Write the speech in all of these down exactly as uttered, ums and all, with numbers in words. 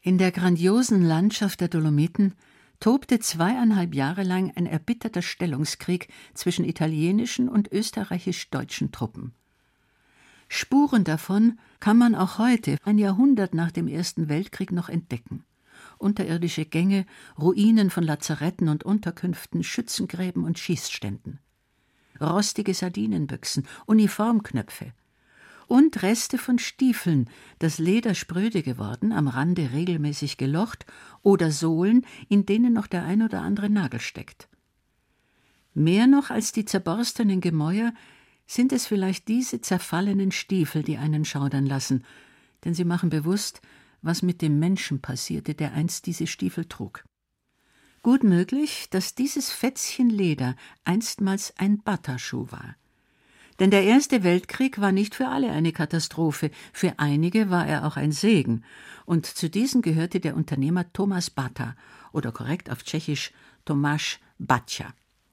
In der grandiosen Landschaft der Dolomiten tobte zweieinhalb Jahre lang ein erbitterter Stellungskrieg zwischen italienischen und österreichisch-deutschen Truppen. Spuren davon kann man auch heute, ein Jahrhundert nach dem Ersten Weltkrieg, noch entdecken. Unterirdische Gänge, Ruinen von Lazaretten und Unterkünften, Schützengräben und Schießständen. Rostige Sardinenbüchsen, Uniformknöpfe und Reste von Stiefeln, das Leder spröde geworden, am Rande regelmäßig gelocht, oder Sohlen, in denen noch der ein oder andere Nagel steckt. Mehr noch als die zerborstenen Gemäuer sind es vielleicht diese zerfallenen Stiefel, die einen schaudern lassen, denn sie machen bewusst, was mit dem Menschen passierte, der einst diese Stiefel trug. Gut möglich, dass dieses Fetzchen Leder einstmals ein Bata-Schuh war. Denn der Erste Weltkrieg war nicht für alle eine Katastrophe, für einige war er auch ein Segen, und zu diesen gehörte der Unternehmer Thomas Bata, oder korrekt auf Tschechisch Tomáš Baťa.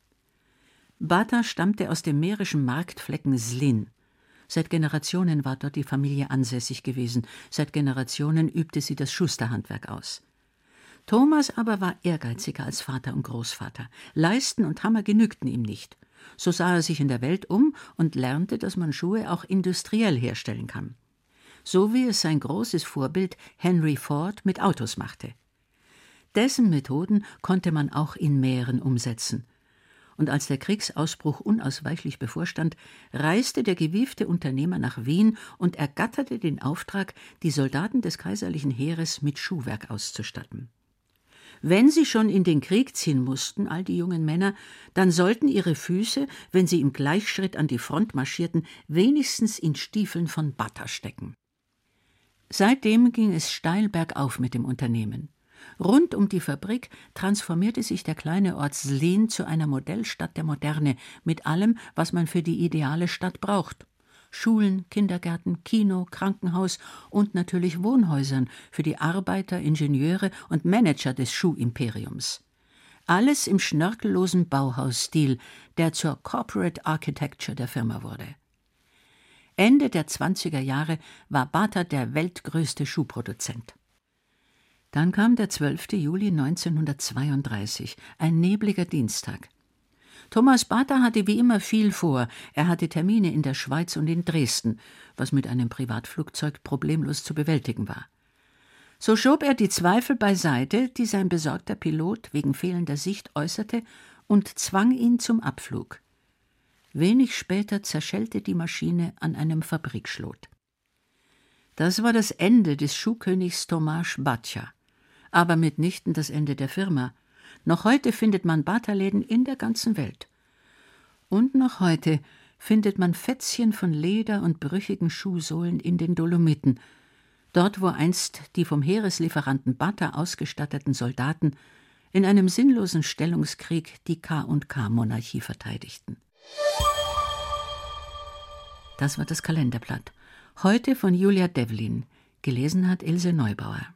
Bata stammte aus dem mährischen Marktflecken Zlín. Seit Generationen war dort die Familie ansässig gewesen, seit Generationen übte sie das Schusterhandwerk aus. Thomas aber war ehrgeiziger als Vater und Großvater. Leisten und Hammer genügten ihm nicht. So sah er sich in der Welt um und lernte, dass man Schuhe auch industriell herstellen kann. So wie es sein großes Vorbild Henry Ford mit Autos machte. Dessen Methoden konnte man auch in Mähren umsetzen. Und als der Kriegsausbruch unausweichlich bevorstand, reiste der gewiefte Unternehmer nach Wien und ergatterte den Auftrag, die Soldaten des kaiserlichen Heeres mit Schuhwerk auszustatten. Wenn sie schon in den Krieg ziehen mussten, all die jungen Männer, dann sollten ihre Füße, wenn sie im Gleichschritt an die Front marschierten, wenigstens in Stiefeln von Bata stecken. Seitdem ging es steil bergauf mit dem Unternehmen. Rund um die Fabrik transformierte sich der kleine Ort Zlín zu einer Modellstadt der Moderne, mit allem, was man für die ideale Stadt braucht. Schulen, Kindergärten, Kino, Krankenhaus und natürlich Wohnhäusern für die Arbeiter, Ingenieure und Manager des Schuhimperiums. Alles im schnörkellosen Bauhausstil, der zur Corporate Architecture der Firma wurde. Ende der zwanziger Jahre war Bata der weltgrößte Schuhproduzent. Dann kam der zwölfte Juli neunzehnhundertzweiunddreißig, ein nebliger Dienstag. Thomas Bata hatte wie immer viel vor. Er hatte Termine in der Schweiz und in Dresden, was mit einem Privatflugzeug problemlos zu bewältigen war. So schob er die Zweifel beiseite, die sein besorgter Pilot wegen fehlender Sicht äußerte, und zwang ihn zum Abflug. Wenig später zerschellte die Maschine an einem Fabrikschlot. Das war das Ende des Schuhkönigs Tomáš Baťa, aber mitnichten das Ende der Firma. Noch heute findet man Bata-Läden in der ganzen Welt. Und noch heute findet man Fetzchen von Leder und brüchigen Schuhsohlen in den Dolomiten, dort wo einst die vom Heereslieferanten Bata ausgestatteten Soldaten in einem sinnlosen Stellungskrieg die K und K-Monarchie verteidigten. Das war das Kalenderblatt. Heute von Julia Devlin. Gelesen hat Ilse Neubauer.